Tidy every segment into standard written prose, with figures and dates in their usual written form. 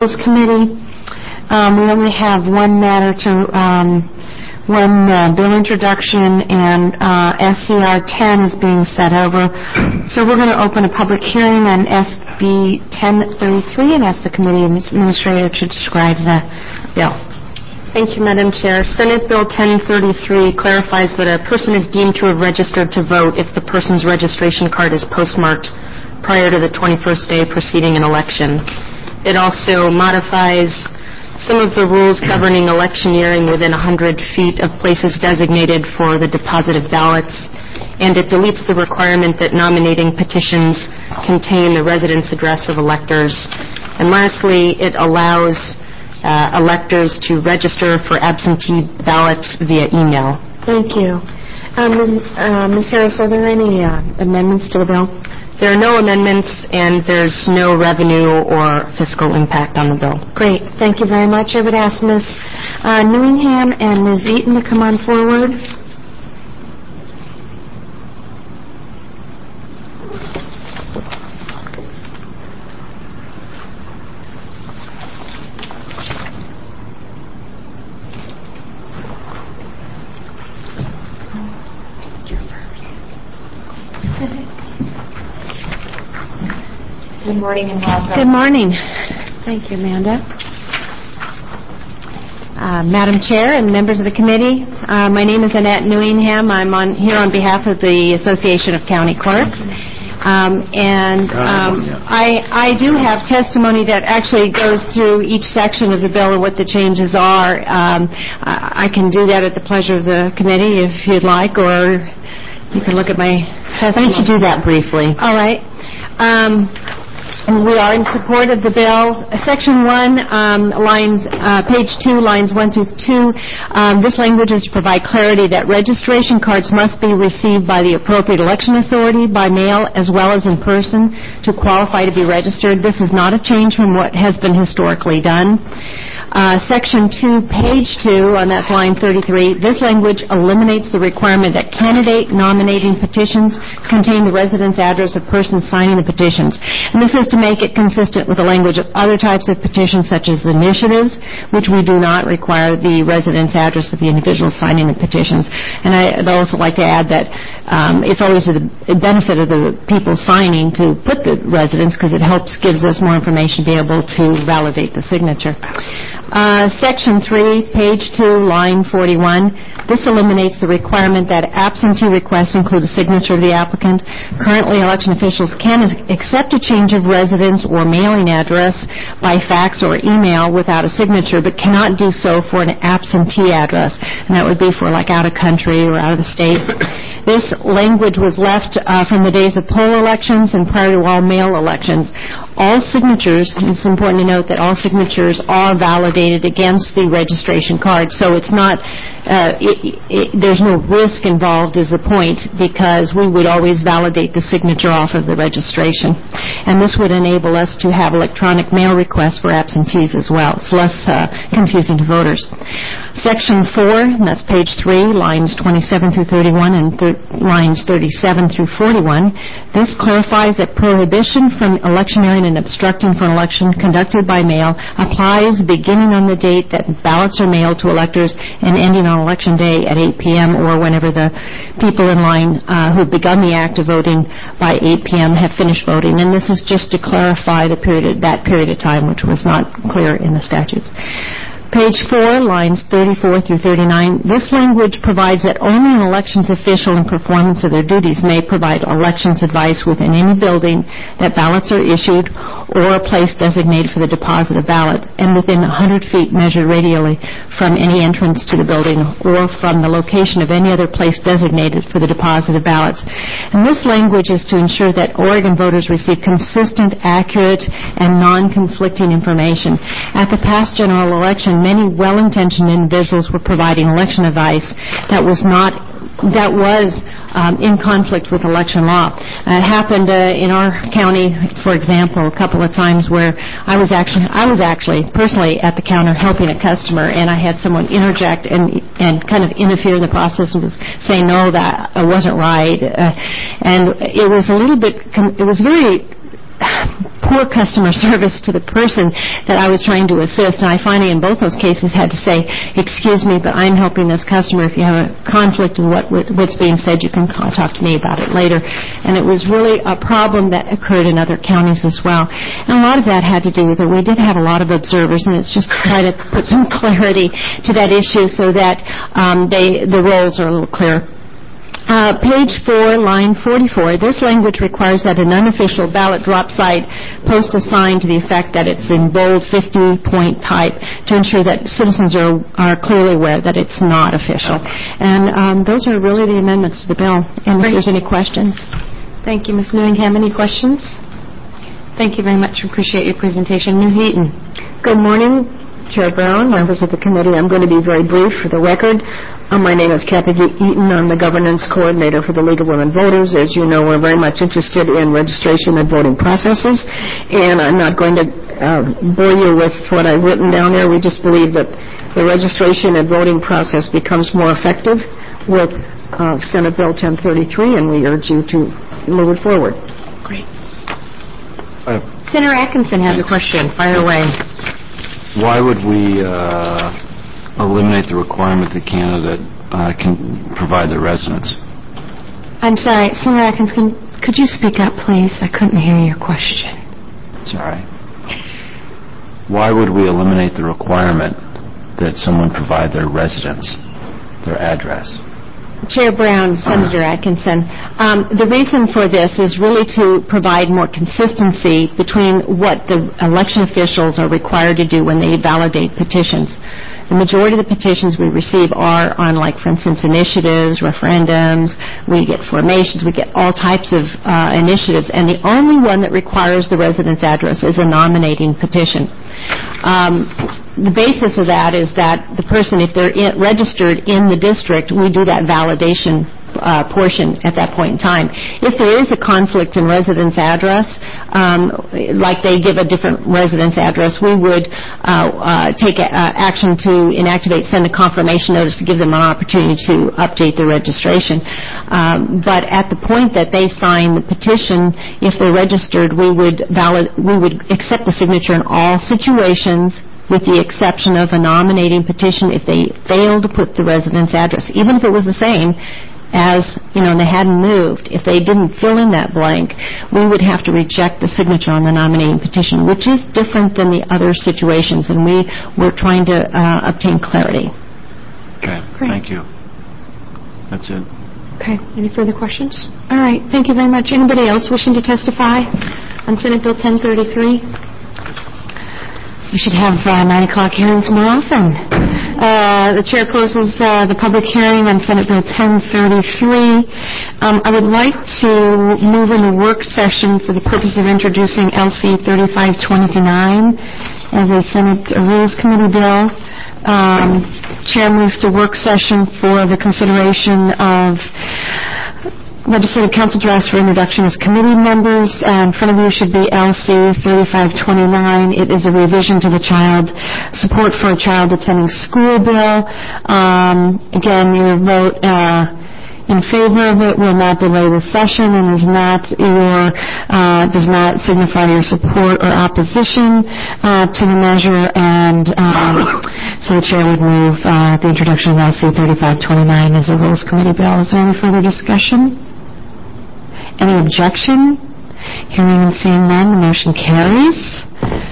Committee. We only have one matter to one bill introduction, and SCR 10 is being set over. So we're going to open a public hearing on SB 1033 and ask the committee administrator to describe the bill. Thank you, Madam Chair. Senate Bill 1033 clarifies that a person is deemed to have registered to vote if the person's registration card is postmarked prior to the 21st day preceding an election. It also modifies some of the rules governing electioneering within 100 feet of places designated for the deposit of ballots, and it deletes the requirement that nominating petitions contain the residence address of electors. And lastly, it allows electors to register for absentee ballots via email. Thank you. Ms. Harris, are there any amendments to the bill? There are no amendments, and there's no revenue or fiscal impact on the bill. Great. Thank you very much. I would ask Ms. Newingham and Ms. Eaton to come on forward. Good morning and welcome. Good morning. Thank you, Amanda. Madam Chair and members of the committee, my name is Annette Newingham. I'm here on behalf of the Association of County Clerks. I do have testimony that actually goes through each section of the bill and what the changes are. I can do that at the pleasure of the committee if you'd like, or you can look at my testimony. Why don't you do that briefly? All right. We are in support of the bill. Section 1, page 2, lines 1 through 2. This language is to provide clarity that registration cards must be received by the appropriate election authority by mail as well as in person to qualify to be registered. This is not a change from what has been historically done. Section 2, page 2, and that's line 33, this language eliminates the requirement that candidate nominating petitions contain the residence address of persons signing the petitions. And this is to make it consistent with the language of other types of petitions, such as initiatives, which we do not require the residence address of the individual signing the petitions. And I'd also like to add that it's always the benefit of the people signing to put the residence, because it gives us more information to be able to validate the signature. Section 3, page 2, line 41. This eliminates the requirement that absentee requests include a signature of the applicant. Currently, election officials can accept a change of residence or mailing address by fax or email without a signature, but cannot do so for an absentee address, and that would be for like out of country or out of the state. This language was left from the days of poll elections and prior to all mail elections. All signatures, it's important to note that all signatures are validated against the registration card, so it's not, there's no risk involved is the point, because we would always validate the signature off of the registration. And this would enable us to have electronic mail requests for absentees as well. It's less confusing to voters. Section 4, and that's page 3, lines 27 through 31 and lines 37 through 41. This clarifies that prohibition from electioneering and obstructing for an election conducted by mail applies beginning on the date that ballots are mailed to electors and ending on Election Day at 8 p.m. or whenever the people in line who have begun the act of voting by 8 p.m. have finished voting. And this is just to clarify that period of time, which was not clear in the statutes. Page 4, lines 34 through 39. This language provides that only an elections official in performance of their duties may provide elections advice within any building that ballots are issued or a place designated for the deposit of ballot, and within 100 feet measured radially from any entrance to the building or from the location of any other place designated for the deposit of ballots. And this language is to ensure that Oregon voters receive consistent, accurate, and non-conflicting information. At the past general election, many well-intentioned individuals were providing election advice that was in conflict with election law. It happened in our county, for example, a couple of times where I was actually personally at the counter helping a customer, and I had someone interject and kind of interfere in the process and was saying, no, that wasn't right. And it was very poor customer service to the person that I was trying to assist. And I finally, in both those cases, had to say, excuse me, but I'm helping this customer. If you have a conflict with what's being said, you can talk to me about it later. And it was really a problem that occurred in other counties as well. And a lot of that had to do with it. We did have a lot of observers, and it's just to try to put some clarity to that issue so that the roles are a little clearer. Page 4, line 44, this language requires that an unofficial ballot drop site post a sign to the effect that it's in bold 50-point type to ensure that citizens are clearly aware that it's not official. And those are really the amendments to the bill. And if there's any questions. Thank you, Ms. Newingham. Any questions? Thank you very much. Appreciate your presentation. Ms. Eaton. Good morning, Chair Brown, members of the committee. I'm going to be very brief for the record. My name is Kathy Eaton. I'm the governance coordinator for the League of Women Voters. As you know, we're very much interested in registration and voting processes, and I'm not going to bore you with what I've written down there. We just believe that the registration and voting process becomes more effective with Senate Bill 1033, and we urge you to move it forward. Great. Senator Atkinson has a question. Fire away. Why would we eliminate the requirement that candidate can provide their residence? I'm sorry, Senator Atkinson, could you speak up, please? I couldn't hear your question. Sorry. Why would we eliminate the requirement that someone provide their residence, their address? Chair Brown, Senator Atkinson, the reason for this is really to provide more consistency between what the election officials are required to do when they validate petitions. The majority of the petitions we receive are on, like, for instance, initiatives, referendums. We get formations. We get all types of initiatives. And the only one that requires the residence address is a nominating petition. The basis of that is that the person, if they're registered in the district, we do that validation portion at that point in time. If there is a conflict in residence address, like they give a different residence address, we would take action to inactivate, send a confirmation notice to give them an opportunity to update their registration. But at the point that they sign the petition, if they're registered, we would accept the signature in all situations, with the exception of a nominating petition if they fail to put the residence address, even if it was the same as, and they hadn't moved. If they didn't fill in that blank, we would have to reject the signature on the nominating petition, which is different than the other situations, and we're trying to obtain clarity. Okay. Great. Thank you. That's it. Okay. Any further questions? All right. Thank you very much. Anybody else wishing to testify on Senate Bill 1033? We should have 9 o'clock hearings more often. The chair closes the public hearing on Senate Bill 1033. I would like to move into work session for the purpose of introducing LC 3529 as a Senate Rules Committee bill. Chair moves to work session for the consideration of Legislative Council drafts for introduction as committee members. In front of you should be LC 3529. It is a revision to the Child Support for a Child Attending School bill. Again, your vote in favor of it will not delay the session and does not signify your support or opposition to the measure. And so the chair would move the introduction of LC 3529 as a Rules Committee bill. Is there any further discussion? Any objection? Hearing and seeing none, the motion carries.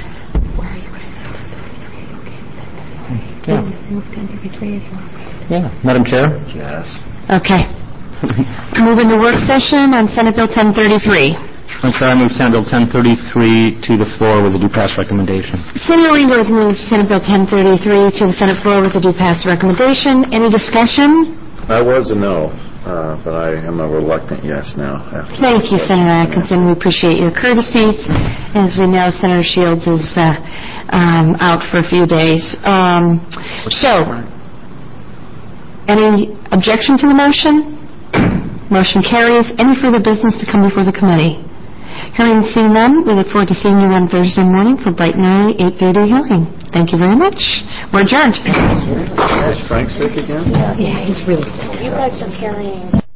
Yeah. Madam Chair? Yes. Okay. Move into work session on Senate Bill 1033. Madam Chair, I move Senate Bill 1033 to the floor with a due pass recommendation. Senator Rainbow has moved Senate Bill 1033 to the Senate floor with a due pass recommendation. Any discussion? I was a no. But I am a reluctant yes now. Thank you, Senator Atkinson. We appreciate your courtesies. As we know, Senator Shields is out for a few days. Any objection to the motion? Motion carries. Any further business to come before the committee? Hearing and seeing none, we look forward to seeing you on Thursday morning for bright and early 8:30 hearing. Thank you very much. We're adjourned. Is Frank sick again? Yeah, he's really sick. You guys are carrying...